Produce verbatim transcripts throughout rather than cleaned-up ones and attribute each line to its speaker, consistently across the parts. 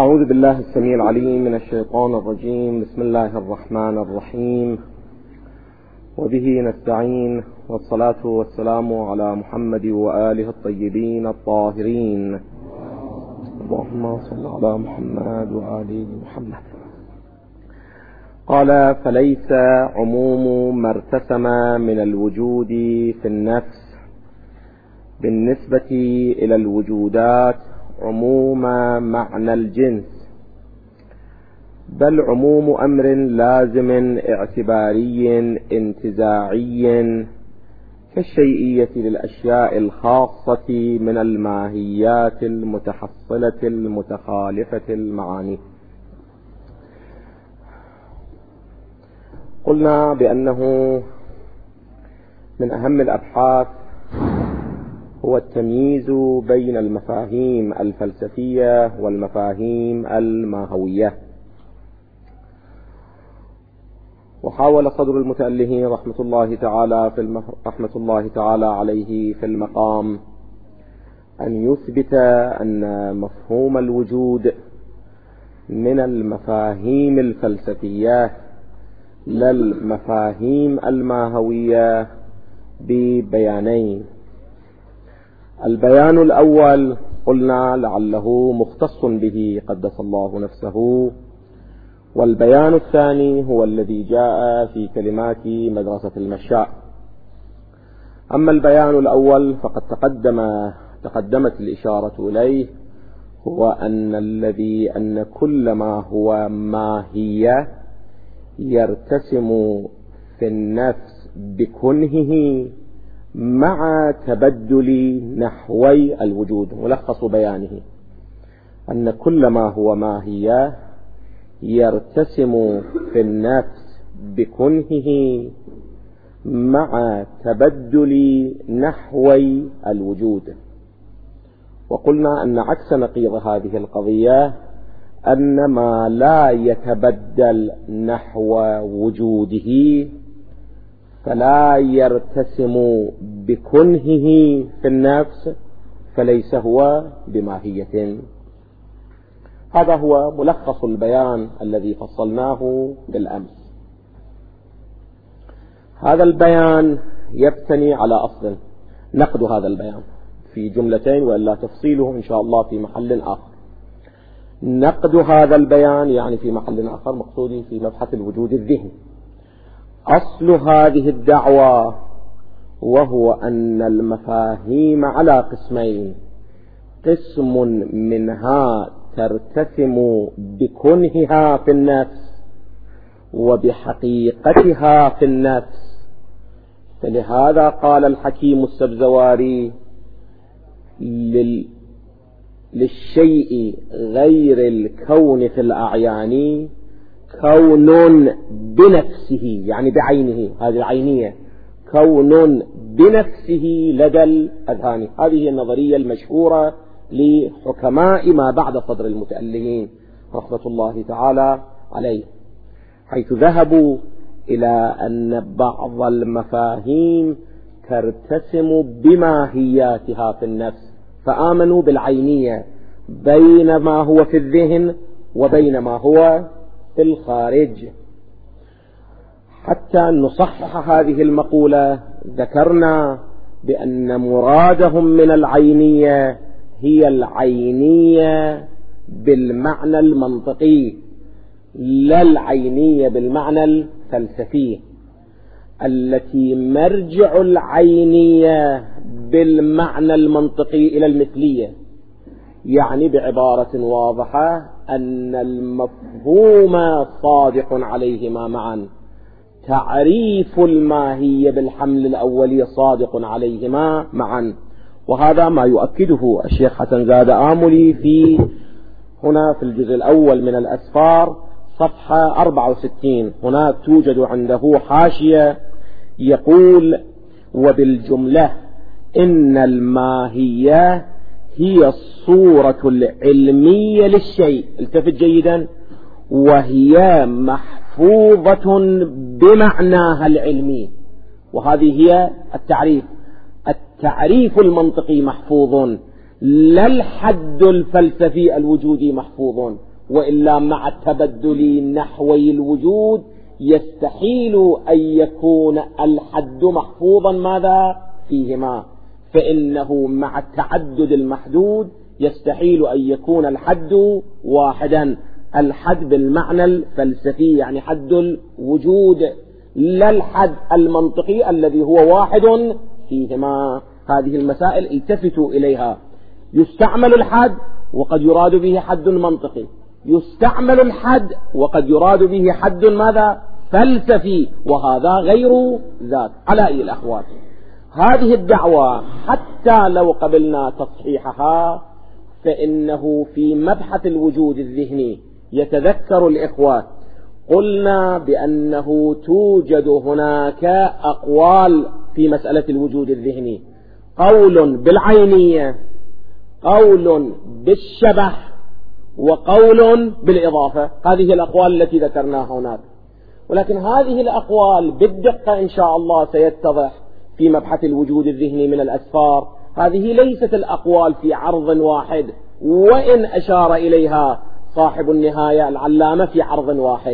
Speaker 1: أعوذ بالله السميع العليم من الشيطان الرجيم. بسم الله الرحمن الرحيم، وبه نستعين، والصلاة والسلام على محمد وآله الطيبين الطاهرين. اللهم صل على محمد وآل محمد. قال: فليس عموم ما ارتسم من الوجود في النفس بالنسبة إلى الوجودات عموم معنى الجنس، بل عموم أمر لازم اعتباري انتزاعي كالشيئية للأشياء الخاصة من الماهيات المتحصلة المتخالفة المعاني. قلنا بأنه من أهم الأبحاث هو التمييز بين المفاهيم الفلسفية والمفاهيم الماهوية. وحاول صدر المتألهين رحمة الله تعالى في المف... رحمة الله تعالى عليه في المقام أن يثبت أن مفهوم الوجود من المفاهيم الفلسفية لا المفاهيم الماهوية ببيانين. البيان الأول قلنا لعله مختص به قدس الله نفسه، والبيان الثاني هو الذي جاء في كلمات مدرسة المشاء. أما البيان الأول فقد تقدم تقدمت الإشارة إليه، هو أن الذي أن كل ما هو ماهية يرتسم في النفس بكنهه مع تبدل نحوي الوجود. ملخص بيانه أن كل ما هو ماهية يرتسم في النفس بكنهه مع تبدل نحوي الوجود. وقلنا أن عكس نقيض هذه القضية أن ما لا يتبدل نحو وجوده فلا يرتسم بكنهه في النفس فليس هو بماهية. هذا هو ملخص البيان الذي فصلناه بالأمس. هذا البيان يبتني على أصل. نقد هذا البيان في جملتين وإلا تفصيله إن شاء الله في محل آخر. نقد هذا البيان يعني في محل آخر، مقصودي في مبحث الوجود الذهني. أصل هذه الدعوة وهو أن المفاهيم على قسمين: قسم منها ترتسم بكنهها في النفس وبحقيقتها في النفس. فلهذا قال الحكيم السبزواري: لل... للشيء غير الكون في الأعيان كون بنفسه، يعني بعينه، هذه العينية، كون بنفسه لدى الأذهان. هذه هي النظرية المشهورة لحكماء ما بعد صدر المتألهين رحمة الله تعالى عليه، حيث ذهبوا إلى أن بعض المفاهيم ترتسم بماهياتها في النفس، فآمنوا بالعينية بين ما هو في الذهن وبين ما هو في الخارج. حتى نصحح هذه المقولة ذكرنا بأن مرادهم من العينية هي العينية بالمعنى المنطقي، لا العينية بالمعنى الفلسفي، التي مرجع العينية بالمعنى المنطقي إلى المثلية. يعني بعبارة واضحة أن المفهوم صادق عليهما معا، تعريف الماهية بالحمل الأولي صادق عليهما معا. وهذا ما يؤكده الشيخ حسن زاد آملي في هنا في الجزء الأول من الأسفار صفحة أربعة وستين. هناك توجد عنده حاشية يقول: وبالجملة إن الماهية هي الصورة العلمية للشيء، التفت جيدا، وهي محفوظة بمعناها العلمي. وهذه هي التعريف. التعريف المنطقي محفوظ، لا الحد الفلسفي الوجودي محفوظ. وإلا مع تبدل نحوي الوجود يستحيل أن يكون الحد محفوظا ماذا فيهما، فإنه مع تعدد المحدود يستحيل أن يكون الحد واحدا. الحد بالمعنى الفلسفي يعني حد الوجود، لا الحد المنطقي الذي هو واحد فيهما. هذه المسائل التفتوا إليها. يستعمل الحد وقد يراد به حد منطقي، يستعمل الحد وقد يراد به حد ماذا فلسفي، وهذا غير ذات. على أي الأحوال هذه الدعوة حتى لو قبلنا تصحيحها فإنه في مبحث الوجود الذهني يتذكر الإخوة قلنا بأنه توجد هناك أقوال في مسألة الوجود الذهني، قول بالعينية، قول بالشبه، وقول بالإضافة. هذه الأقوال التي ذكرناها هناك، ولكن هذه الأقوال بالدقة إن شاء الله سيتضح في مبحث الوجود الذهني من الأسفار. هذه ليست الأقوال في عرض واحد، وإن أشار إليها صاحب النهاية العلامة في عرض واحد،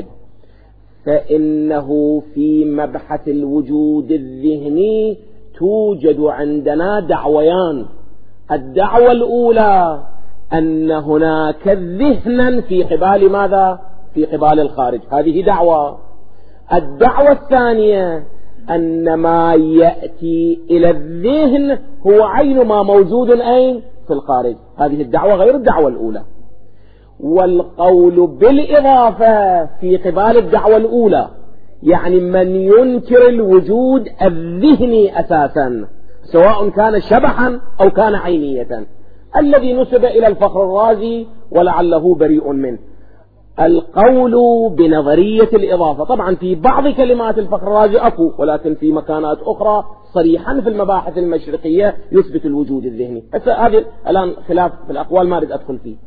Speaker 1: فإنه في مبحث الوجود الذهني توجد عندنا دعويان. الدعوة الأولى أن هناك ذهنا في قبال ماذا؟ في قبال الخارج، هذه دعوة. الدعوة الثانية أن ما يأتي إلى الذهن هو عين ما موجود أين؟ في الخارج. هذه الدعوة غير الدعوة الأولى. والقول بالإضافة في قبال الدعوة الأولى يعني من ينكر الوجود الذهني أساسا سواء كان شبحا أو كان عينية، الذي نسب إلى الفخر الرازي ولعله بريء منه. القول بنظرية الإضافة طبعا في بعض كلمات الفخر الرازي أكو، ولكن في مكانات أخرى صريحا في المباحث المشرقية يثبت الوجود الذهني. هذا الآن خلاف في الأقوال ما أريد أدخل فيه.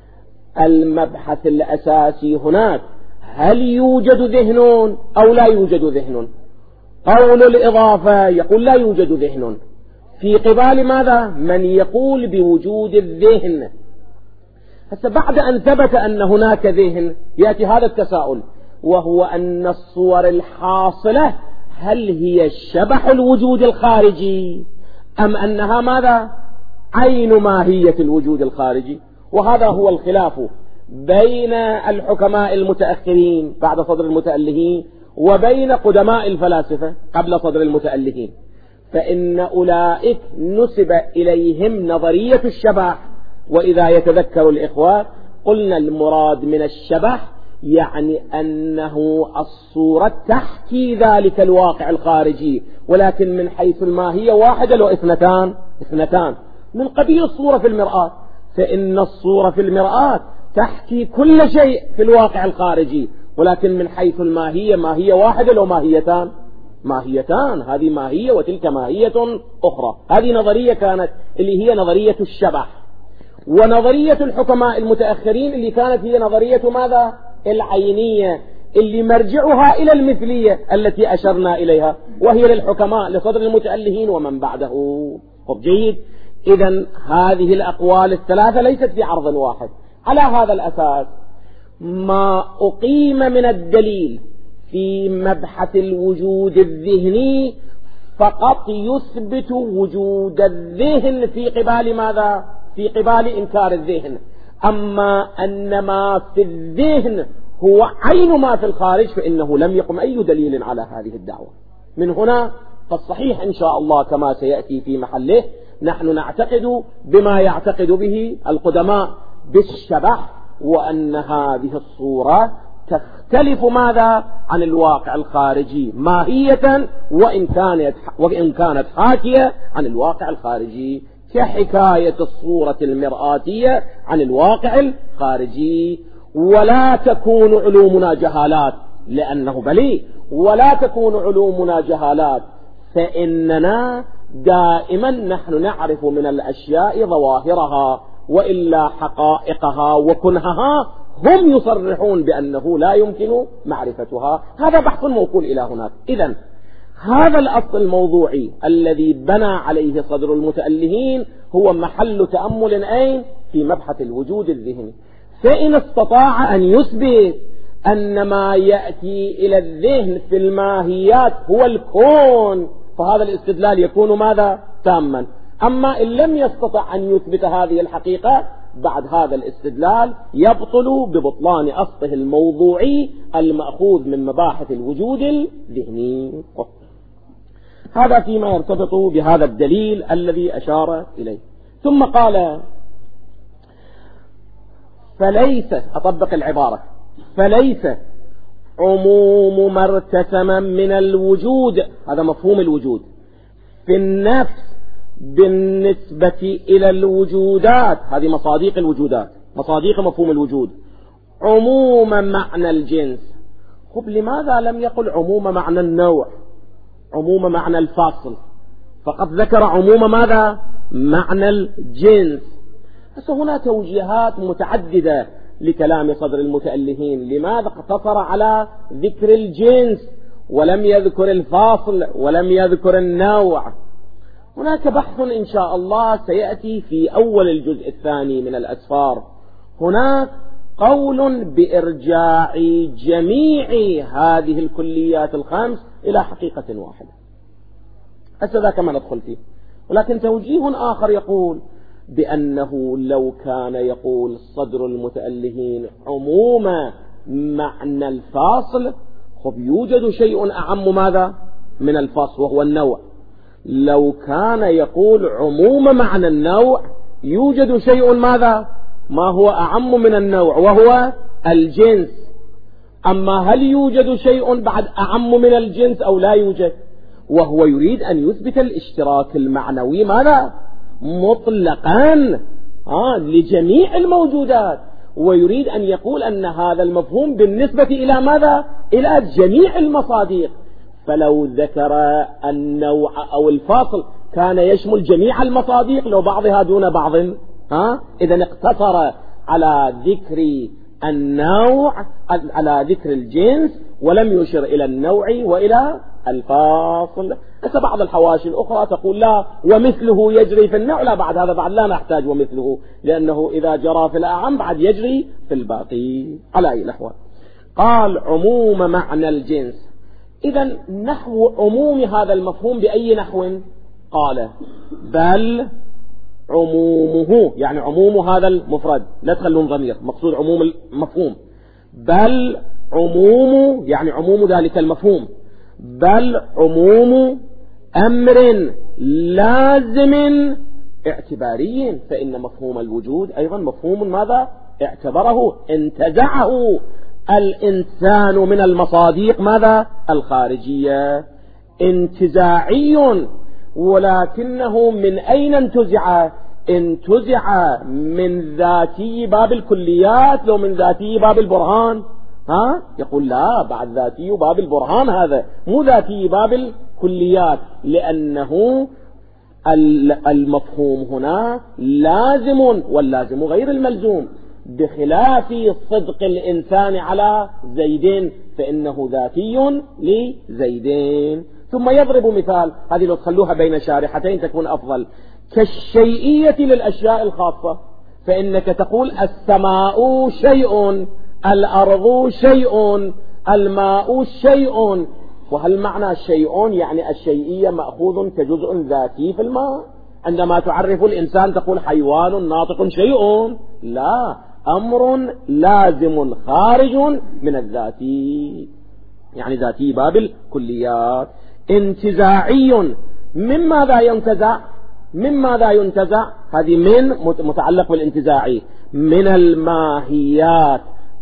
Speaker 1: المبحث الأساسي هناك هل يوجد ذهن أو لا يوجد ذهن؟ قول الإضافة يقول لا يوجد ذهن، في قبال ماذا؟ من يقول بوجود الذهن. هسه بعد أن ثبت أن هناك ذهن يأتي هذا التساؤل، وهو أن الصور الحاصلة هل هي شبح الوجود الخارجي أم أنها ماذا؟ عين ماهية الوجود الخارجي. وهذا هو الخلاف بين الحكماء المتأخرين بعد صدر المتألهين وبين قدماء الفلاسفة قبل صدر المتألهين. فإن أولئك نسب إليهم نظرية الشبح، وإذا يتذكر الإخوة قلنا المراد من الشبح يعني أنه الصورة تحكي ذلك الواقع الخارجي، ولكن من حيث الماهية واحدة لو اثنتان اثنتان من قبيل الصورة في المرآة، فإن الصورة في المرآة تحكي كل شيء في الواقع الخارجي، ولكن من حيث الماهية ماهية واحدة لو ماهيتان ماهيتان، هذه ماهية وتلك ماهية أخرى. هذه نظرية كانت اللي هي نظرية الشبح. ونظرية الحكماء المتأخرين اللي كانت هي نظرية ماذا؟ العينية، اللي مرجعها إلى المثلية التي أشرنا إليها، وهي للحكماء لصدر المتألهين ومن بعده. طب جيد، إذن هذه الأقوال الثلاثة ليست في عرض واحد. على هذا الأساس ما أقيم من الدليل في مبحث الوجود الذهني فقط يثبت وجود الذهن في قبال ماذا؟ في قبال إنكار الذهن. أما أن ما في الذهن هو عين ما في الخارج فإنه لم يقم أي دليل على هذه الدعوة. من هنا فالصحيح إن شاء الله كما سيأتي في محله نحن نعتقد بما يعتقد به القدماء بالشبح، وأن هذه الصورة تختلف ماذا عن الواقع الخارجي ماهية، وإن كانت وإن كانت حاكية عن الواقع الخارجي، كحكاية الصورة المرآتية عن الواقع الخارجي. ولا تكون علومنا جهالات، لأنه بلي ولا تكون علومنا جهالات، فإننا دائما نحن نعرف من الأشياء ظواهرها، وإلا حقائقها وكنهها هم يصرحون بأنه لا يمكن معرفتها. هذا بحث موصول إلى هناك. إذن هذا الأصل الموضوعي الذي بنى عليه صدر المتألهين هو محل تأمل أين؟ في مبحث الوجود الذهني. فإن استطاع أن يثبت أن ما يأتي إلى الذهن في الماهيات هو الكون فهذا الاستدلال يكون ماذا؟ تاما. أما إن لم يستطع أن يثبت هذه الحقيقة بعد هذا الاستدلال يبطل ببطلان أصله الموضوعي المأخوذ من مباحث الوجود الذهني. هذا فيما يرتبط بهذا الدليل الذي أشار إليه. ثم قال فليس، أطبق العبارة، فليس عموم ما ارتسم من الوجود، هذا مفهوم الوجود، في النفس بالنسبة إلى الوجودات، هذه مصاديق الوجودات، مصاديق مفهوم الوجود، عموم معنى الجنس. خب لماذا لم يقل عموم معنى النوع، عموم معنى الفاصل، فقط ذكر عموم ماذا؟ معنى الجنس. بس هنا توجيهات متعددة لكلام صدر المتألهين، لماذا اقتصر على ذكر الجنس ولم يذكر الفاصل ولم يذكر النوع؟ هناك بحث إن شاء الله سيأتي في أول الجزء الثاني من الأسفار. هناك قول بإرجاع جميع هذه الكليات الخمس إلى حقيقة واحدة، هذا كما ندخل فيه. ولكن توجيه آخر يقول بأنه لو كان يقول صدر المتألهين عموم معنى الفاصل، خب يوجد شيء أعم ماذا من الفاصل وهو النوع. لو كان يقول عموم معنى النوع يوجد شيء ماذا ما هو أعم من النوع وهو الجنس. أما هل يوجد شيء بعد أعم من الجنس أو لا يوجد؟ وهو يريد أن يثبت الاشتراك المعنوي ماذا مطلقا آه لجميع الموجودات، ويريد أن يقول أن هذا المفهوم بالنسبة إلى ماذا؟ إلى جميع المصاديق. فلو ذكر النوع أو الفاصل كان يشمل جميع المصاديق لو بعضها دون بعض. ها إذا اقتصر على ذكر النوع، على ذكر الجنس، ولم يشر إلى النوع وإلى الفاصل. بس بعض الحواشي الأخرى تقول لا ومثله يجري في النوع، لا بعد هذا بعد لا نحتاج ومثله، لأنه إذا جرى في الأعم بعد يجري في الباقي. على أي الأحوال قال عموم معنى الجنس. إذن نحو عموم هذا المفهوم بأي نحو؟ قال بل عمومه، يعني عموم هذا المفرد، لا تخلون ضمير، مقصود عموم المفهوم. بل عموم يعني عموم ذلك المفهوم، بل عموم أمر لازم اعتباري، فإن مفهوم الوجود أيضا مفهوم ماذا اعتبره انتزعه الإنسان من المصاديق ماذا الخارجية، انتزاعي. ولكنه من أين انتزع؟ انتزع من ذاتي باب الكليات لو من ذاتي باب البرهان؟ ها يقول لا، بعد ذاتي باب البرهان، هذا مو ذاتي باب الكليات، لأنه المفهوم هنا لازم، واللازم غير الملزوم، بخلاف صدق الإنسان على زيدين فإنه ذاتي لزيدين. ثم يضرب مثال، هذه لو تخلوها بين شارحتين تكون أفضل، كالشيئية للأشياء الخاصة، فإنك تقول السماء شيء، الأرض شيء، الماء شيء. وهل معنى شيء يعني الشيئية مأخوذ كجزء ذاتي في الماء؟ عندما تعرف الإنسان تقول حيوان ناطق شيء، لا، أمر لازم خارج من الذاتي، يعني ذاتي باب الكليات. انتزاعي، من ماذا ينتزع؟ من ماذا ينتزع؟ هذه من متعلق بالانتزاعي، من الماهيات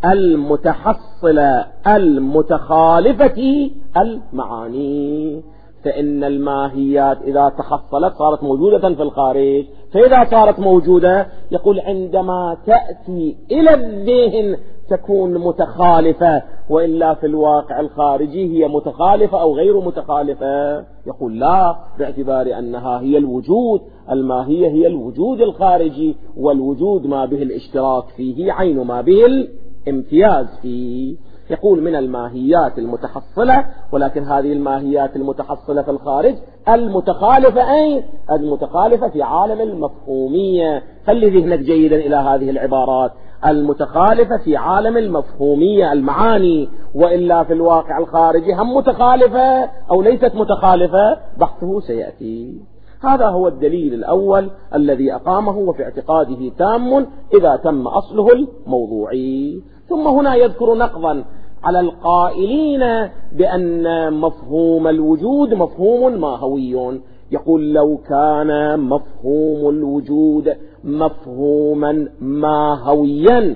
Speaker 1: المتحصلة المتخالفة المعاني. فإن الماهيات إذا تحصلت صارت موجودة في الخارج، فإذا صارت موجودة يقول عندما تأتي إلى الذهن تكون متخالفة، وإلا في الواقع الخارجي هي متخالفة أو غير متخالفة. يقول لا، باعتبار أنها هي الوجود، الماهية هي الوجود الخارجي، والوجود ما به الاشتراك فيه عين ما به الامتياز فيه. يقول من الماهيات المتحصلة، ولكن هذه الماهيات المتحصلة في الخارج المتخالفة، أين؟ المتخالفة في عالم المفهومية. خلي ذهنك جيدا إلى هذه العبارات. المتخالفة في عالم المفهومية المعاني، وإلا في الواقع الخارجي هم متخالفة أو ليست متخالفة، بحثه سيأتي. هذا هو الدليل الأول الذي أقامه وفي اعتقاده تام إذا تم أصله الموضوعي. ثم هنا يذكر نقضا على القائلين بأن مفهوم الوجود مفهوم ماهوي. يقول لو كان مفهوم الوجود مفهوما ماهويا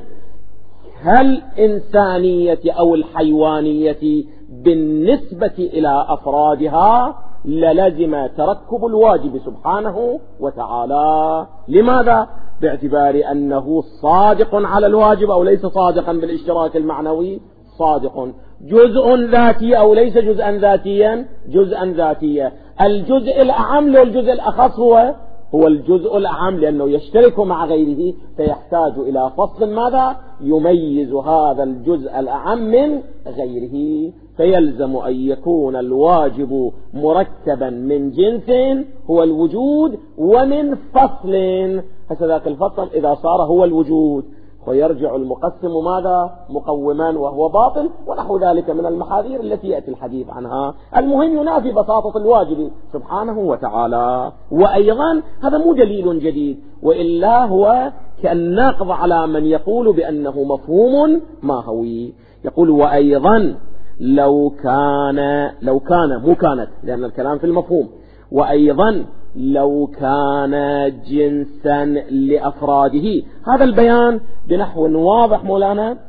Speaker 1: كالإنسانية أو الحيوانية بالنسبة إلى أفرادها للزم تركب الواجب سبحانه وتعالى. لماذا؟ باعتبار أنه صادق على الواجب أو ليس صادقا بالاشتراك المعنوي؟ صادق. جزء ذاتي أو ليس جزءا ذاتيا؟ جزءا ذاتيا. الجزء الأعم والجزء الأخص هو هو الجزء الأعم لأنه يشترك مع غيره، فيحتاج إلى فصل ماذا يميز هذا الجزء الأعم من غيره، فيلزم أن يكون الواجب مركبا من جنس هو الوجود ومن فصل، فذاك الفصل إذا صار هو الوجود ويرجع المقسم ماذا مقوما وهو باطل ونحو ذلك من المحاذير التي يأتي الحديث عنها. المهم ينافي بساطة الواجب سبحانه وتعالى. وأيضا هذا مو دليل جديد، وإلا هو كالناقض على من يقول بأنه مفهوم ماهوي. يقول وأيضا لو كان لو كان مو كانت لأن الكلام في المفهوم، وأيضا لو كان جنسا لأفراده. هذا البيان بنحو واضح مولانا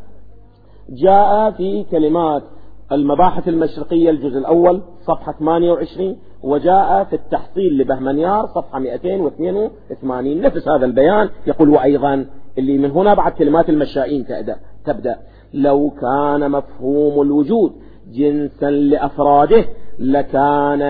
Speaker 1: جاء في كلمات المباحث المشرقية الجزء الأول صفحة ثمانية وعشرين، وجاء في التحصيل لبهمنيار صفحة مئتين واثنين وثمانين نفس هذا البيان. يقول وأيضا اللي من هنا بعد كلمات المشائين تبدأ لو كان مفهوم الوجود جنسا لأفراده لكان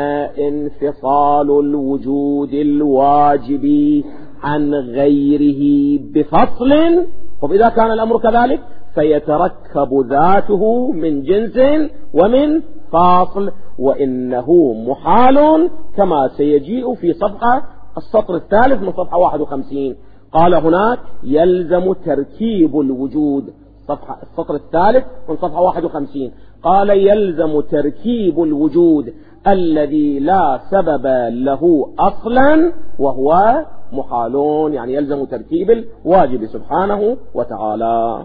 Speaker 1: انفصال الوجود الواجب عن غيره بفصل. وإذا كان الأمر كذلك فيتركب ذاته من جنس ومن فاصل، وإنه محال كما سيجيء في صفحة السطر الثالث من صفحة واحد وخمسين. قال هناك يلزم تركيب الوجود، صفحة السطر الثالث من صفحة واحد وخمسين قال يلزم تركيب الوجود الذي لا سبب له أصلا وهو محالون، يعني يلزم تركيب الواجب سبحانه وتعالى.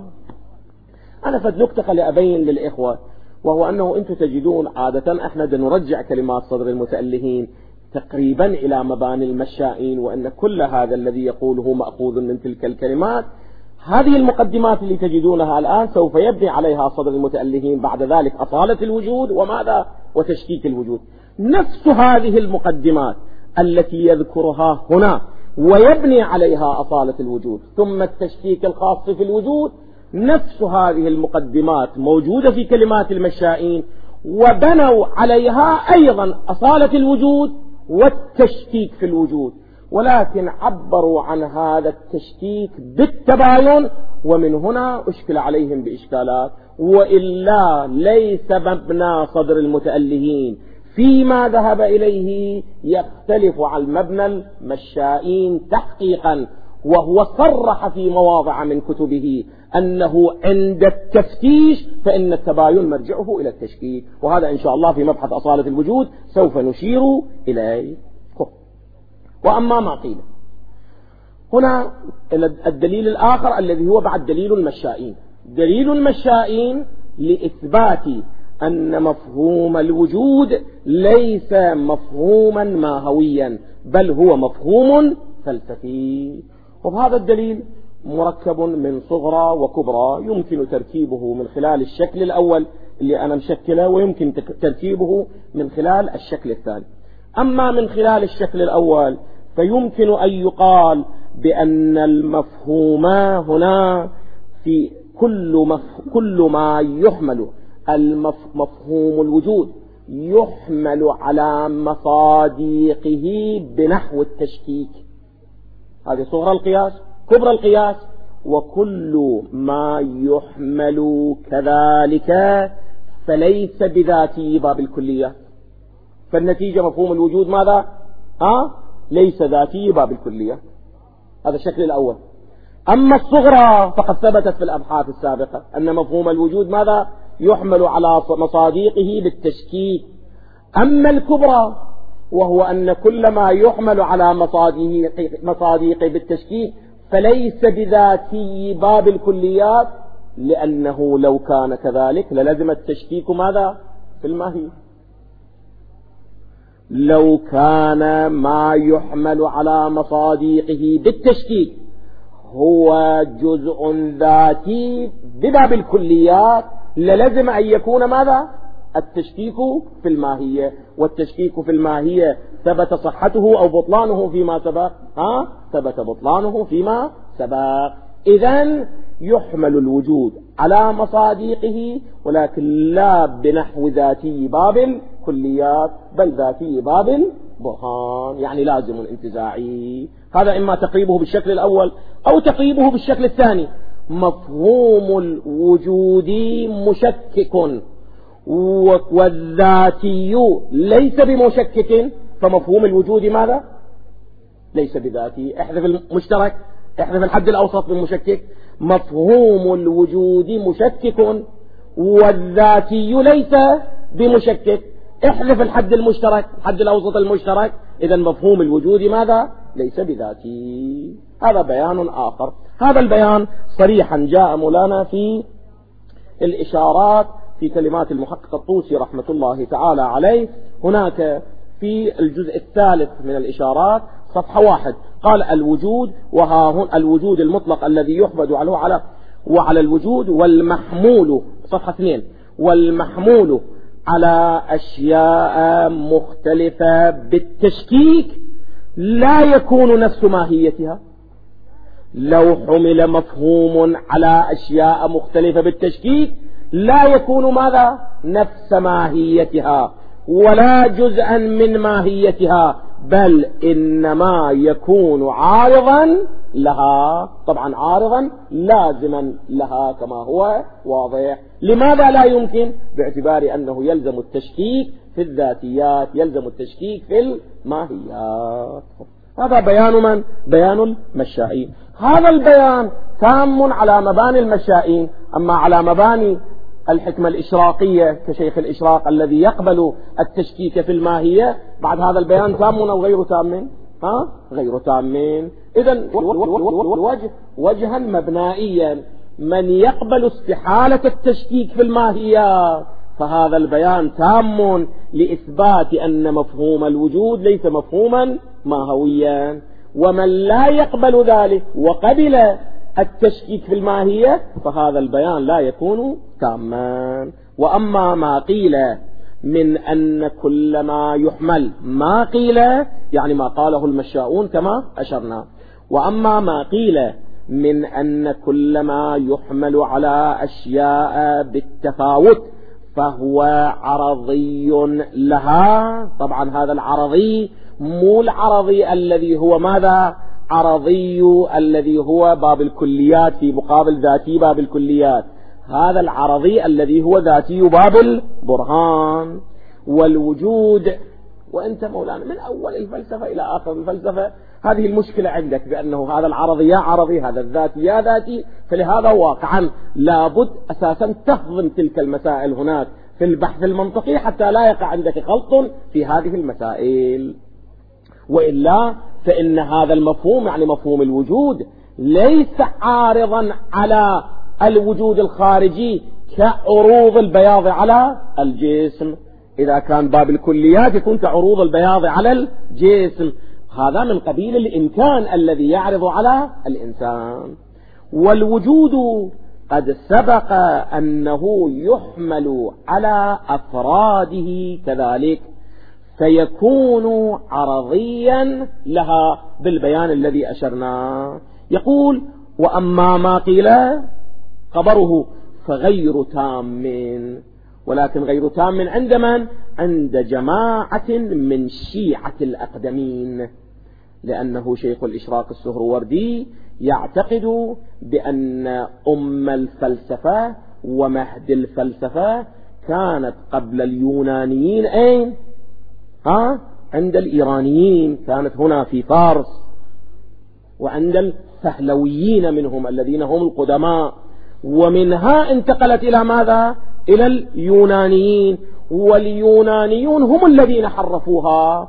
Speaker 1: أنا فد نكتة لأبين للإخوة، وهو أنه أنتم تجدون عادة احنا نرجع كلمات صدر المتألهين تقريبا إلى مباني المشائين، وأن كل هذا الذي يقوله مأخوذ من تلك الكلمات. هذه المقدمات اللي تجدونها الآن سوف يبني عليها صدر المتألهين بعد ذلك أصالة الوجود وماذا وتشكيك الوجود. نفس هذه المقدمات التي يذكرها هنا ويبني عليها أصالة الوجود ثم التشكيك الخاص في الوجود، نفس هذه المقدمات موجودة في كلمات المشائين، وبنوا عليها أيضا أصالة الوجود والتشكيك في الوجود، ولكن عبروا عن هذا التشكيك بالتباين، ومن هنا أشكل عليهم بإشكالات. وإلا ليس مبنى صدر المتألهين فيما ذهب إليه يختلف عن مبنى المشائين تحقيقا، وهو صرح في مواضع من كتبه أنه عند التفتيش فإن التباين مرجعه إلى التشكيك، وهذا إن شاء الله في مبحث أصالة الوجود سوف نشير إليه. وأما ما قيل هنا الدليل الآخر الذي هو بعد دليل المشائين، دليل المشائين لإثبات أن مفهوم الوجود ليس مفهوما ماهويا بل هو مفهوم فلسفي. وهذا الدليل مركب من صغرى وكبرى، يمكن تركيبه من خلال الشكل الأول اللي أنا مشكله، ويمكن تركيبه من خلال الشكل الثاني. أما من خلال الشكل الأول فيمكن أن يقال بأن المفهوم هنا في كل, مف... كل ما يحمل المفهوم الوجود يحمل على مصاديقه بنحو التشكيك. هذه صغرى القياس. كبرى القياس وكل ما يحمل كذلك فليس بذاتي باب الكلية، فالنتيجة مفهوم الوجود ماذا؟ ها؟ ليس ذاتي باب الكلية. هذا الشكل الأول. أما الصغرى فقد ثبتت في الأبحاث السابقة أن مفهوم الوجود ماذا يحمل على مصادقه بالتشكيك. أما الكبرى وهو أن كل ما يحمل على مصادقه بالتشكيك فليس بذاتي باب الكليات، لأنه لو كان كذلك للزم التشكيك ماذا في الماهية. لو كان ما يحمل على مصادقه بالتشكيك هو جزء ذاتي بباب الكليات للزم أن يكون ماذا التشكيك في الماهية، والتشكيك في الماهية ثبت صحته أو بطلانه فيما سبق. ها ثبت بطلانه فيما سبق. إذن يحمل الوجود على مصادقه ولكن لا بنحو ذاتي باب الكليات بل ذاتي باب البرهان، يعني لازم انتزاعي. هذا إما تقريبه بالشكل الأول أو تقريبه بالشكل الثاني. مفهوم الوجود مشكك والذاتي ليس بمشكك، فمفهوم الوجود ماذا ليس بذاتي. احذف المشترك، احذف الحد الأوسط بالمشكك. مفهوم الوجود مشكك والذاتي ليس بمشكك، احذف الحد المشترك الحد الأوسط المشترك. إذا مفهوم الوجود ماذا ليس بذاتي. هذا بيان آخر. هذا البيان صريحا جاء مولانا في الإشارات في كلمات المحقق الطوسي رحمة الله تعالى عليه. هناك في الجزء الثالث من الإشارات صفحة واحد قال الوجود، وها هنا الوجود المطلق الذي يحمد عليه على وعلى الوجود والمحمول. صفحة اثنين والمحمول على أشياء مختلفة بالتشكيك لا يكون نفس ماهيتها. لو حمل مفهوم على أشياء مختلفة بالتشكيك لا يكون ماذا نفس ماهيتها ولا جزءا من ماهيتها، بل إنما يكون عارضا لها. طبعا عارضا لازما لها كما هو واضح. لماذا لا يمكن؟ باعتبار أنه يلزم التشكيك في الذاتيات، يلزم التشكيك في الماهيات. هذا بيان من؟ بيان المشائين. هذا البيان تام على مباني المشائين. أما على مباني الحكمة الإشراقية كشيخ الإشراق الذي يقبل التشكيك في الماهية، بعد هذا البيان تام أو غير تام؟ ها غير تام. إذن وجه وجها مبنائيا من يقبل استحالة التشكيك في الماهيات فهذا البيان تام لإثبات أن مفهوم الوجود ليس مفهوما ماهويا. ومن لا يقبل ذلك وقبل التشكيك في الماهية فهذا البيان لا يكون تاما. وأما ما قيل من أن كل ما يحمل ما قيل يعني ما قاله المشاؤون كما أشرنا. وأما ما قيل من أن كل ما يحمل على أشياء بالتفاوت فهو عرضي لها. طبعا هذا العرضي مو العرضي الذي هو ماذا عرضي الذي هو باب الكليات في مقابل ذاتي باب الكليات. هذا العرضي الذي هو ذاتي باب البرهان. والوجود وأنت مولانا من أول الفلسفة إلى آخر الفلسفة هذه المشكلة عندك بأنه هذا العرضي يا عرضي هذا الذاتي يا ذاتي. فلهذا واقعا لابد أساسا تهضم تلك المسائل هناك في البحث المنطقي حتى لا يقع عندك خلط في هذه المسائل. وإلا فإن هذا المفهوم يعني مفهوم الوجود ليس عارضا على الوجود الخارجي كعروض البياض على الجسم. إذا كان باب الكليات يكون كعروض البياض على الجسم. هذا من قبيل الإمكان الذي يعرض على الإنسان. والوجود قد سبق أنه يحمل على أفراده كذلك فيكون عرضيا لها بالبيان الذي أشرنا. يقول وأما ما قيل خبره فغير تام، ولكن غير تام عند من؟ عند جماعة من شيعة الأقدمين، لأنه شيخ الإشراق السهروردي يعتقد بأن أم الفلسفة ومهد الفلسفة كانت قبل اليونانيين أين؟ ها؟ عند الإيرانيين، كانت هنا في فارس. وعند الفهلويين منهم الذين هم القدماء، ومنها انتقلت إلى ماذا؟ إلى اليونانيين، واليونانيون هم الذين حرفوها،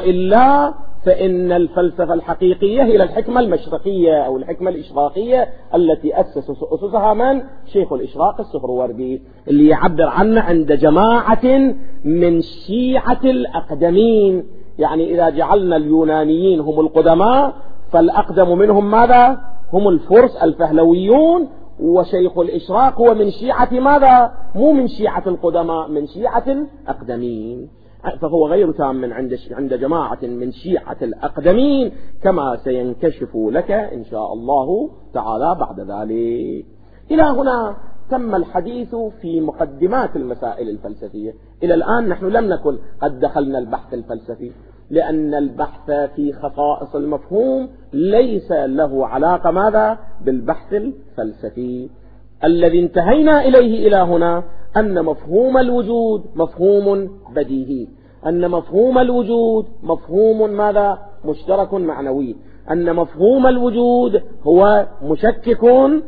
Speaker 1: وإلا فإن الفلسفة الحقيقية هي الحكمة المشرقية أو الحكمة الإشراقية التي أسس أسسها من؟ شيخ الإشراق السهروردي، اللي يعبر عنه عند جماعة من شيعة الأقدمين. يعني إذا جعلنا اليونانيين هم القدماء فالأقدم منهم ماذا؟ هم الفرس الفهلويون، وشيخ الإشراق هو من شيعة ماذا؟ مو من شيعة القدماء، من شيعة الأقدمين، فهو غير تام من عند عند جماعة من شيعة الأقدمين، كما سينكشف لك إن شاء الله تعالى بعد ذلك. إلى هنا تم الحديث في مقدمات المسائل الفلسفية. إلى الآن نحن لم نكن قد دخلنا البحث الفلسفي، لأن البحث في خصائص المفهوم ليس له علاقة ماذا؟ بالبحث الفلسفي. الذي انتهينا إليه إلى هنا أن مفهوم الوجود مفهوم بديهي، أن مفهوم الوجود مفهوم ماذا؟ مشترك معنوي، أن مفهوم الوجود هو مشكك،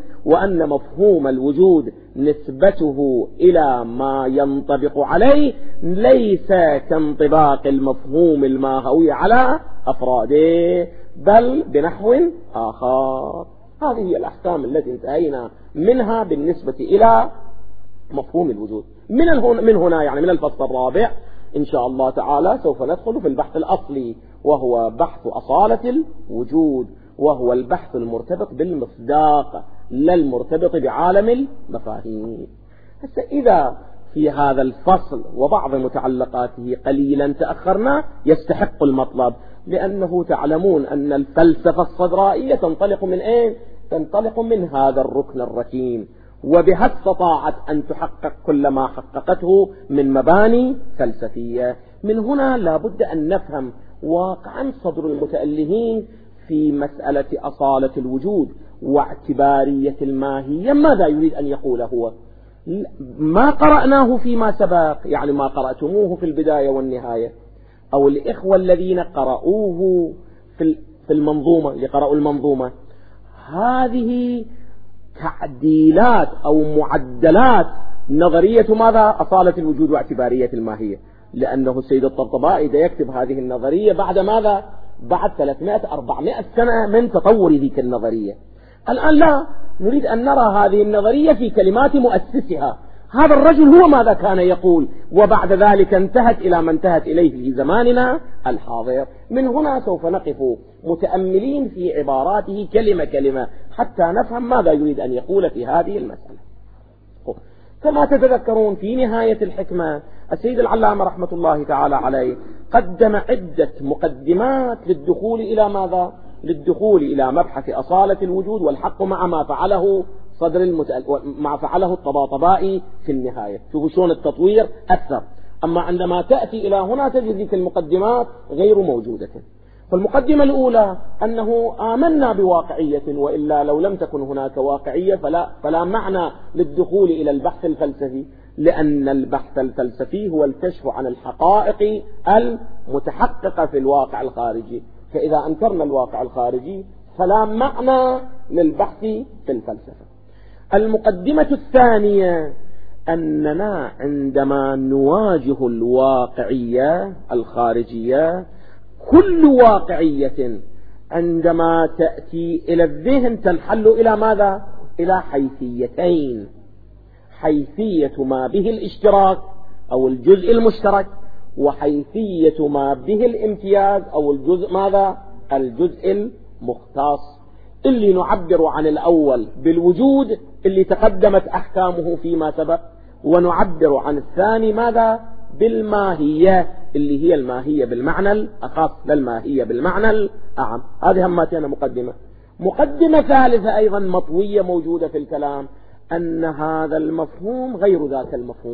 Speaker 1: وأن مفهوم الوجود نسبته إلى ما ينطبق عليه ليس كانطباق المفهوم الماهوي على أفراده، بل بنحو آخر. هذه هي الأحكام التي انتهينا منها بالنسبة إلى مفهوم الوجود. من من هنا يعني من الفصل الرابع إن شاء الله تعالى سوف ندخل في البحث الأصلي، وهو بحث أصالة الوجود، وهو البحث المرتبط بالمصداق لا المرتبط بعالم المفاهيم. هسه إذا في هذا الفصل وبعض متعلقاته قليلا تأخرنا يستحق المطلب، لأنه تعلمون أن الفلسفة الصدرائية تنطلق من أين؟ تنطلق من هذا الركن الركين، وبها استطاعت أن تحقق كل ما حققته من مباني فلسفية. من هنا لابد أن نفهم واقعا صدر المتألهين في مسألة أصالة الوجود واعتبارية الماهية. ماذا يريد أن يقول هو؟ ما قرأناه فيما سبق، يعني ما قرأتموه في البداية والنهاية، أو الإخوة الذين قرأوه في المنظومة اللي قرأوا المنظومة، هذه تعديلات أو معدلات نظرية ماذا؟ أصالة الوجود واعتبارية الماهية، لأنه السيد الطبطبائي إذا يكتب هذه النظرية بعد ماذا؟ بعد ثلاثمائة أربعمائة سنة من تطور ذيك النظرية. الآن لا نريد أن نرى هذه النظرية في كلمات مؤسسها. هذا الرجل هو ماذا كان يقول، وبعد ذلك انتهت إلى ما انتهت إليه في زماننا الحاضر. من هنا سوف نقف متأملين في عباراته كلمة كلمة حتى نفهم ماذا يريد أن يقول في هذه المسألة. كما تتذكرون في نهاية الحكمة السيد العلامة رحمة الله تعالى عليه قدم عدة مقدمات للدخول إلى ماذا؟ للدخول إلى مبحث أصالة الوجود والحق مع ما فعله صدر المتأل... مع فعله الطباطبائي في النهاية. شوفوا شلون التطوير أثر. أما عندما تأتي إلى هنا تجد ذيك المقدمات غير موجودة. فالمقدمة الأولى أنه آمنا بواقعية، وإلا لو لم تكن هناك واقعية فلا, فلا معنى للدخول إلى البحث الفلسفي، لأن البحث الفلسفي هو الكشف عن الحقائق المتحققة في الواقع الخارجي، فإذا أنكرنا الواقع الخارجي فلا معنى للبحث في الفلسفة. المقدمة الثانية أننا عندما نواجه الواقعية الخارجية، كل واقعية عندما تأتي إلى الذهن تنحل إلى ماذا؟ إلى حيثيتين: حيثية ما به الاشتراك أو الجزء المشترك، وحيثية ما به الامتياز أو الجزء ماذا؟ الجزء المختص. اللي نعبر عن الأول بالوجود اللي تقدمت أحكامه فيما سبق، ونعبر عن الثاني ماذا؟ بالماهية اللي هي الماهية بالمعنى الأخص لا الماهية بالمعنى الأعم. هذه هماتنا مقدمة. مقدمة ثالثة أيضا مطوية موجودة في الكلام، أن هذا المفهوم غير ذاك المفهوم،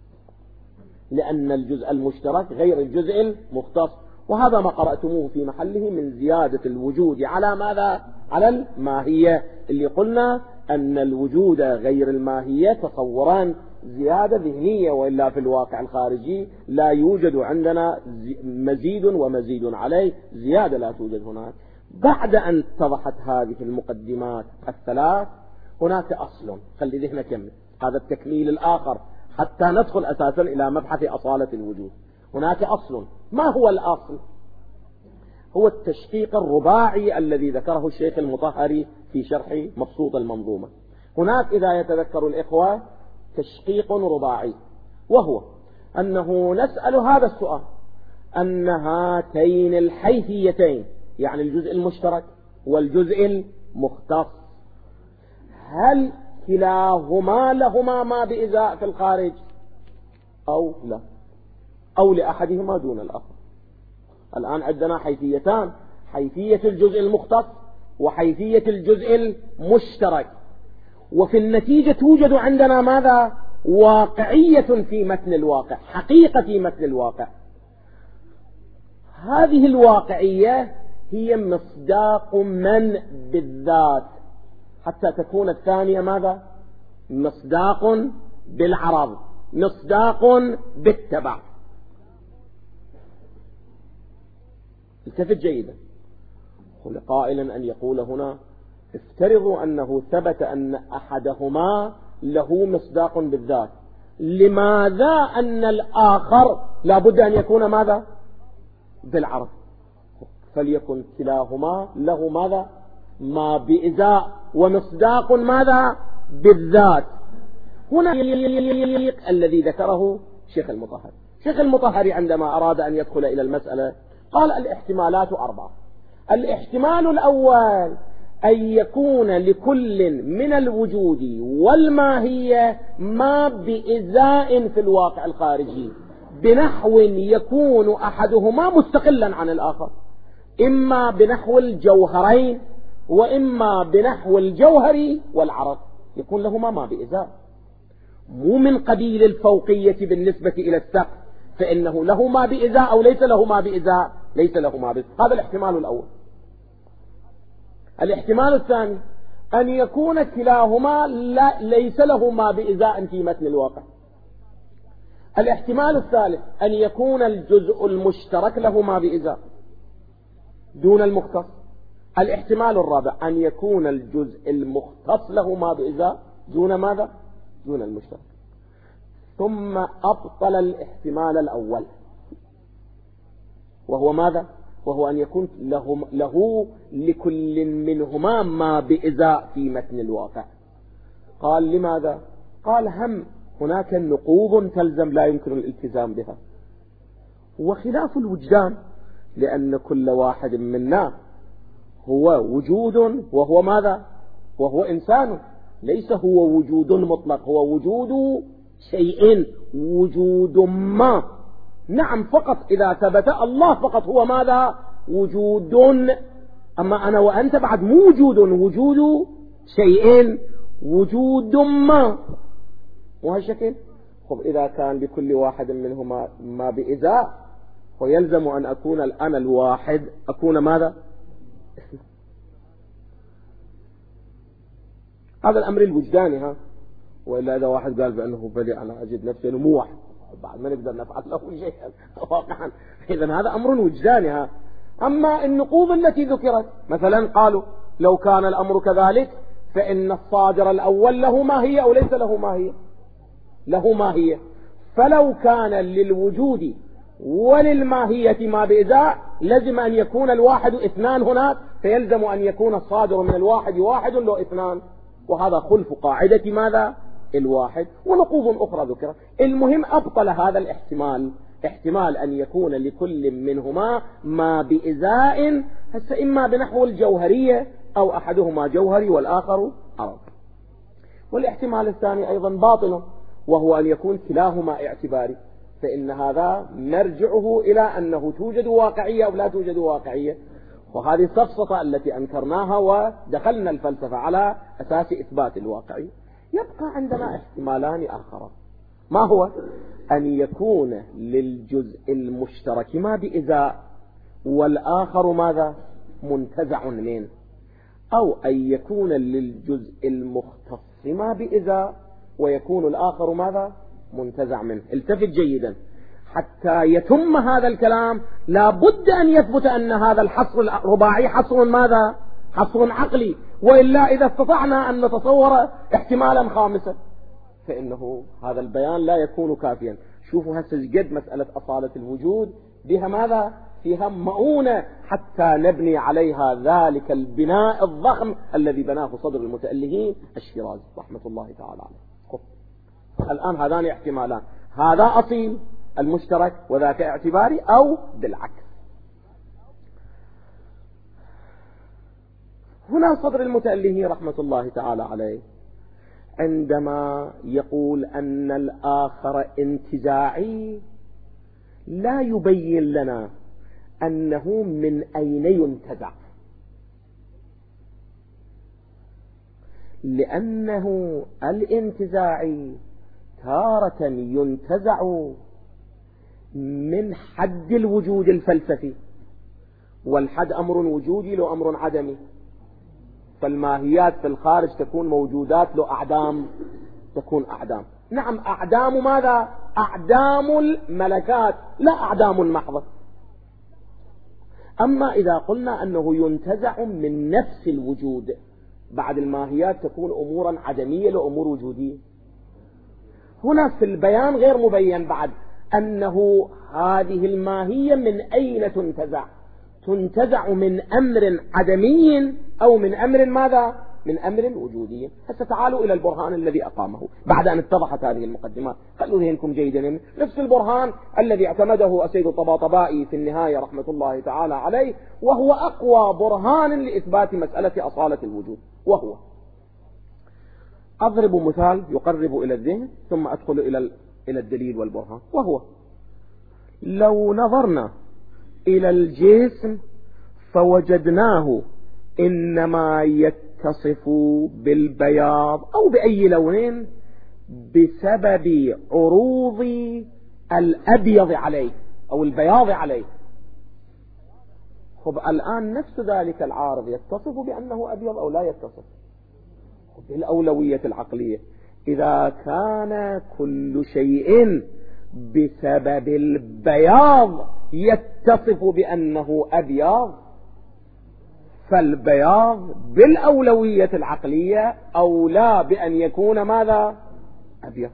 Speaker 1: لأن الجزء المشترك غير الجزء المختص، وهذا ما قرأتموه في محله من زيادة الوجود على ماذا؟ على الماهية، اللي قلنا أن الوجود غير الماهية تصوران زيادة ذهنية، وإلا في الواقع الخارجي لا يوجد عندنا مزيد ومزيد عليه، زيادة لا توجد هناك. بعد أن اتضحت هذه المقدمات الثلاث هناك أصل، خلي ذهنك يمني هذا التكميل الآخر حتى ندخل أساسا إلى مبحث أصالة الوجود. هناك أصل، ما هو الأصل؟ هو التشقيق الرباعي الذي ذكره الشيخ المطهري في شرح مبسوط المنظومة. هناك إذا يتذكر الإخوة تشقيق رباعي، وهو أنه نسأل هذا السؤال: أن هاتين الحيثيتين، يعني الجزء المشترك والجزء المختص، هل كلاهما لهما ما بإزاء في الخارج أو لا، أو لأحدهما دون الآخر؟ الآن عندنا حيثيتان، حيثية الجزء المختص وحيثية الجزء المشترك، وفي النتيجة توجد عندنا ماذا؟ واقعية في متن الواقع، حقيقة في متن الواقع. هذه الواقعية هي مصداق من بالذات، حتى تكون الثانية ماذا؟ مصداق بالعرض، مصداق بالتبع. التفت جيدا. قل قائلا أن يقول هنا: افترضوا أنه ثبت أن أحدهما له مصداق بالذات، لماذا أن الآخر لابد أن يكون ماذا؟ بالعرض. فليكن كلاهما له ماذا؟ ما بإزاء ومصداق ماذا؟ بالذات. هنا الذي ذكره شيخ المطهري. شيخ المطهري عندما أراد أن يدخل إلى المسألة قال: الاحتمالات أربعة. الاحتمال الأول أن يكون لكل من الوجود والماهية ما بإزاء في الواقع الخارجي، بنحو يكون أحدهما مستقلا عن الآخر، إما بنحو الجوهرين وإما بنحو الجوهري والعرض، يكون لهما ما بإزاء، مو من قبيل الفوقية بالنسبة إلى السقف، فإنه له ما بإزاء أو ليس له ما بإزاء، ليس له ما بإزاء. هذا الاحتمال الأول. الاحتمال الثاني أن يكون كلاهما لا ليس له ما بإزاء في متن الواقع. الاحتمال الثالث أن يكون الجزء المشترك له ما بإزاء دون المختص. الاحتمال الرابع أن يكون الجزء المختص له ما بإزاء دون ماذا؟ دون المشترك. ثم أبطل الاحتمال الأول، وهو ماذا؟ وهو أن يكون له, له لكل منهما ما بإزاء في متن الواقع. قال: لماذا؟ قال: هم هناك نقوض تلزم لا يمكن الالتزام بها، وخلاف الوجدان، لأن كل واحد منا هو وجود، وهو ماذا؟ وهو إنسان، ليس هو وجود مطلق، هو وجود شيء، وجود ما. نعم، فقط إذا ثبت الله فقط هو ماذا؟ وجود، أما أنا وأنت بعد مو وجود، وجود شيء، وجود ما. وهالشكل. خب إذا كان لكل واحد منهما ما بإزاء، ويلزم أن أكون الأنا الواحد أكون ماذا؟ هذا الأمر الوجداني. ها وإلا إذا واحد قال بأنه بلي أنا أجد نفسي أنه مو واحد، بعد ما نقدر نفعل له شيئا واقعا. إذن هذا أمر وجداني. ها أما النقوض التي ذكرت مثلا قالوا لو كان الأمر كذلك فإن الصادر الأول له ماهية أو ليس له ماهية؟ له ماهية. فلو كان للوجود وللماهية ما بإزاء لازم أن يكون الواحد اثنان هناك، فيلزم أن يكون الصادر من الواحد واحد له اثنان، وهذا خلف قاعدة ماذا؟ الواحد. ونقوض أخرى ذكرت. المهم أبطل هذا الاحتمال، احتمال أن يكون لكل منهما ما بإزاء، هسه إما بنحو الجوهرية أو أحدهما جوهري والآخر عرض. والاحتمال الثاني أيضا باطل، وهو أن يكون كلاهما اعتباري، فإن هذا مرجعه إلى أنه توجد واقعية أو لا توجد واقعية، وهذه السفسطة التي أنكرناها ودخلنا الفلسفة على أساس إثبات الواقعية. يبقى عندنا احتمالان آخران. ما هو؟ أن يكون للجزء المشترك ما بإزاء والآخر ماذا؟ منتزع منه، أو أن يكون للجزء المختص ما بإزاء ويكون الآخر ماذا؟ منتزع منه. التفت جيدا. حتى يتم هذا الكلام لا بد أن يثبت أن هذا الحصر الرباعي حصر ماذا؟ حصر عقلي، وإلا إذا استطعنا أن نتصور احتمالا خامسا فإنه هذا البيان لا يكون كافيا. شوفوا هسه قد مسألة أصالة الوجود بها ماذا؟ فيها مؤونة حتى نبني عليها ذلك البناء الضخم الذي بناه صدر المتألهين الشيرازي رحمة الله تعالى عليه. الآن هذان احتمالان، هذا أصيل المشترك وذاك اعتباري، أو بالعكس. هنا صدر المتألهين رحمة الله تعالى عليه عندما يقول أن الآخر انتزاعي لا يبين لنا أنه من أين ينتزع، لأنه الانتزاعي تارة ينتزع من حد الوجود الفلسفي، والحد أمر وجودي لو أمر عدمي، فالماهيات في الخارج تكون موجودات لو أعدام تكون أعدام. نعم أعدام ماذا؟ أعدام الملكات لا أعدام محضة. أما إذا قلنا أنه ينتزع من نفس الوجود، بعد الماهيات تكون أمورا عدمية لأمور وجودية. هنا في البيان غير مبين بعد أنه هذه الماهية من أين تنتزع، تنتزع من أمر عدمي أو من أمر ماذا؟ من أمر وجودي. هسه تعالوا إلى البرهان الذي أقامه بعد أن اتضحت هذه المقدمات. خلوا ذهنكم جيدا، نفس البرهان الذي اعتمده السيد الطباطبائي في النهاية رحمة الله تعالى عليه، وهو أقوى برهان لإثبات مسألة أصالة الوجود. وهو أضرب مثال يقرب إلى الذهن ثم أدخل إلى إلى الدليل والبرهان. وهو لو نظرنا إلى الجسم فوجدناه إنما يتصف بالبياض أو بأي لون بسبب عروض الأبيض عليه أو البياض عليه. خب الآن نفس ذلك العارض يتصف بأنه أبيض أو لا يتصف؟ بالأولوية العقلية إذا كان كل شيء بسبب البياض يتصف بأنه أبيض، فالبياض بالأولوية العقلية أولى بأن يكون ماذا؟ أبيض،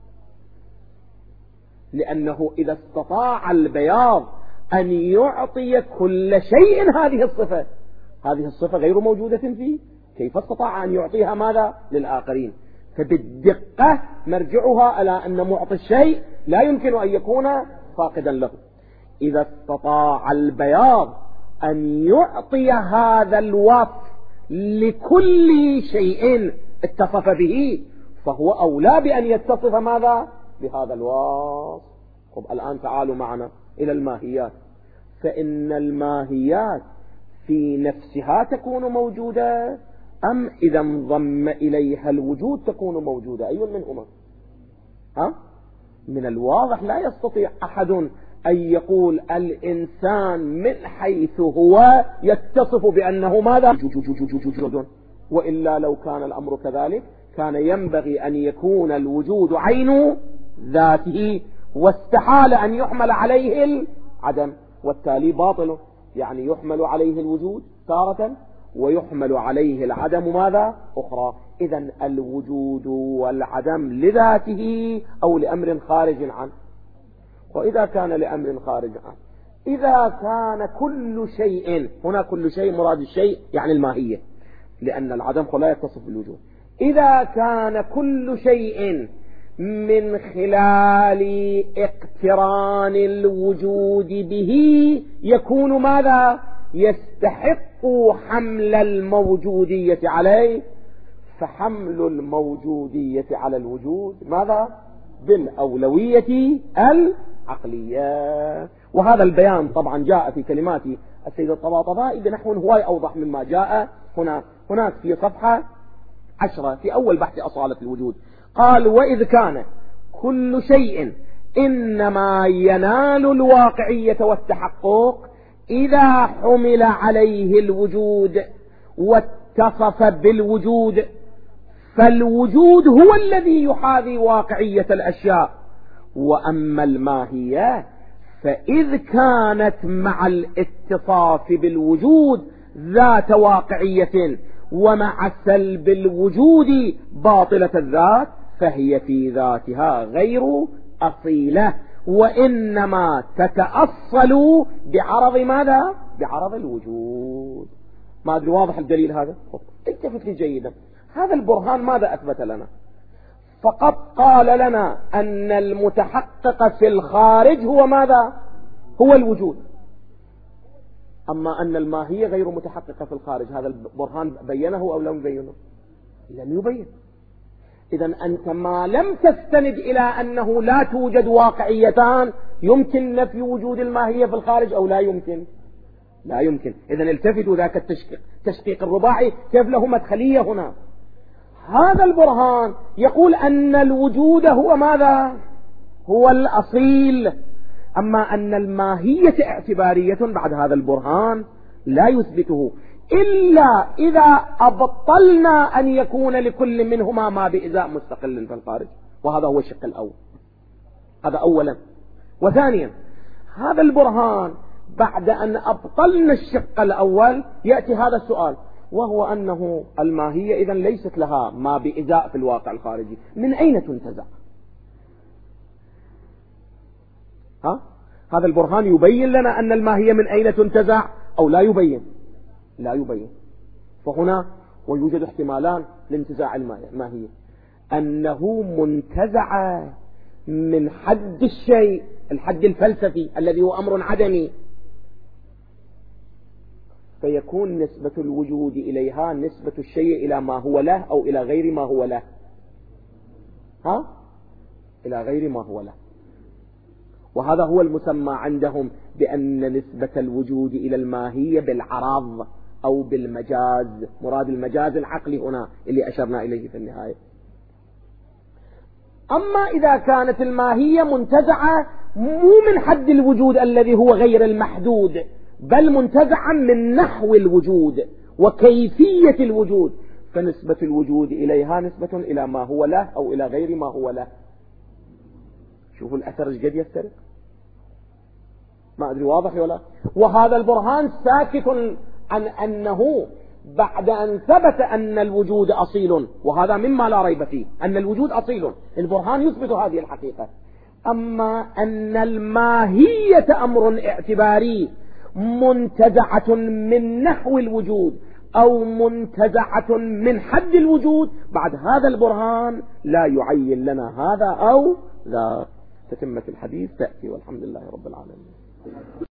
Speaker 1: لأنه إذا استطاع البياض أن يعطي كل شيء هذه الصفة، هذه الصفة غير موجودة فيه، كيف استطاع أن يعطيها ماذا؟ للآخرين؟ فبالدقة مرجعها إلى أن معطي الشيء لا يمكن أن يكون فاقدا له. إذا استطاع البياض أن يعطي هذا الوصف لكل شيء اتصف به فهو أولى بأن يتصف ماذا؟ بهذا الوصف. طب الآن تعالوا معنا إلى الماهيات، فإن الماهيات في نفسها تكون موجودة أم إذا انضم إليها الوجود تكون موجودة؟ أي منهما؟ ها؟ من الواضح لا يستطيع أحد أن يقول الإنسان من حيث هو يتصف بأنه ماذا؟ وإلا لو كان الأمر كذلك كان ينبغي أن يكون الوجود عين ذاته واستحال أن يحمل عليه العدم، والتالي باطل، يعني يحمل عليه الوجود تارة ويحمل عليه العدم ماذا؟ أخرى. إذن الوجود والعدم لذاته أو لأمر خارج عنه. وإذا كان لأمر خارج عنه، إذا كان كل شيء، هنا كل شيء مراد الشيء يعني الماهية، لأن العدم لا يتصف بالوجود. إذا كان كل شيء من خلال اقتران الوجود به يكون ماذا؟ يستحق حمل الموجودية عليه، فحمل الموجودية على الوجود ماذا؟ بالأولوية العقلية. وهذا البيان طبعا جاء في كلمات السيد الطباطبائي بنحو هواي أوضح مما جاء هنا هناك في صفحة عشرة في أول بحث أصالة الوجود. قال: وإذ كان كل شيء إنما ينال الواقعية والتحقق إذا حمل عليه الوجود واتصف بالوجود، فالوجود هو الذي يحاذي واقعية الأشياء، وأما الماهية فإذ كانت مع الاتصاف بالوجود ذات واقعية ومع سلب الوجود باطلة الذات فهي في ذاتها غير أصيلة، وإنما تتأصل بعرض ماذا؟ بعرض الوجود. ما أدري واضح الدليل هذا؟ التفت لي جيدا. هذا البرهان ماذا أثبت لنا؟ فقط قال لنا أن المتحقق في الخارج هو ماذا؟ هو الوجود. أما أن الماهية غير متحققة في الخارج، هذا البرهان بينه أو لم يبينه؟ لم يبين. إذن أنت ما لم تستند إلى أنه لا توجد واقعيتان، يمكن نفي وجود الماهية في الخارج أو لا يمكن؟ لا يمكن. إذن التفتوا ذاك التشقيق تشقيق الرباعي كيف له مدخلية هنا. هذا البرهان يقول أن الوجود هو ماذا؟ هو الأصيل. أما أن الماهية اعتبارية بعد هذا البرهان لا يثبته إلا إذا أبطلنا أن يكون لكل منهما ما بإزاء مستقل في الخارج، وهذا هو الشق الأول. هذا أولا. وثانيا هذا البرهان بعد أن أبطلنا الشق الأول يأتي هذا السؤال، وهو أنه الماهية إذن ليست لها ما بإزاء في الواقع الخارجي، من أين تنتزع؟ ها؟ هذا البرهان يبين لنا أن الماهية من أين تنتزع أو لا يبين؟ لا يبين. فهنا ويوجد احتمالان لانتزاع الماهية: أنه منتزع من حد الشيء، الحد الفلسفي الذي هو أمر عدمي، فيكون نسبة الوجود إليها نسبة الشيء إلى ما هو له أو إلى غير ما هو له. ها؟ إلى غير ما هو له. وهذا هو المسمى عندهم بأن نسبة الوجود إلى الماهية بالعرض أو بالمجاز. مراد المجاز العقلي هنا اللي أشرنا إليه في النهاية. أما إذا كانت الماهية منتزعة مو من حد الوجود الذي هو غير المحدود، بل منتزعا من نحو الوجود وكيفية الوجود، فنسبة الوجود إليها نسبة إلى ما هو له أو إلى غير ما هو له. شوفوا الأثر ايش قد يفترق. ما أدري واضح ولا. وهذا البرهان ساكت عن أنه بعد أن ثبت أن الوجود أصيل، وهذا مما لا ريب فيه أن الوجود أصيل، البرهان يثبت هذه الحقيقة. أما أن الماهية أمر اعتباري منتزعة من نحو الوجود أو منتزعة من حد الوجود، بعد هذا البرهان لا يعين لنا هذا أو لا. تتمة الحديث تأتي، والحمد لله رب العالمين.